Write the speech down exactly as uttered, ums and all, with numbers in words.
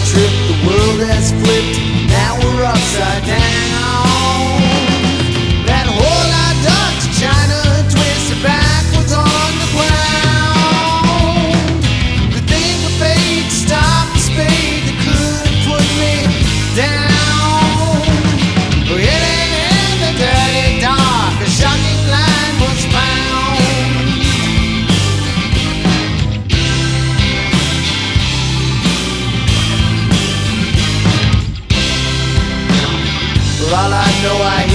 trip, the world has flipped, now we're upside down. That whole I duck to China, twisted backwards on the ground. The thing with fate to stop the spade that could put me down. It ain't in the dirty dark, a shocking line was found. Well, all I know, I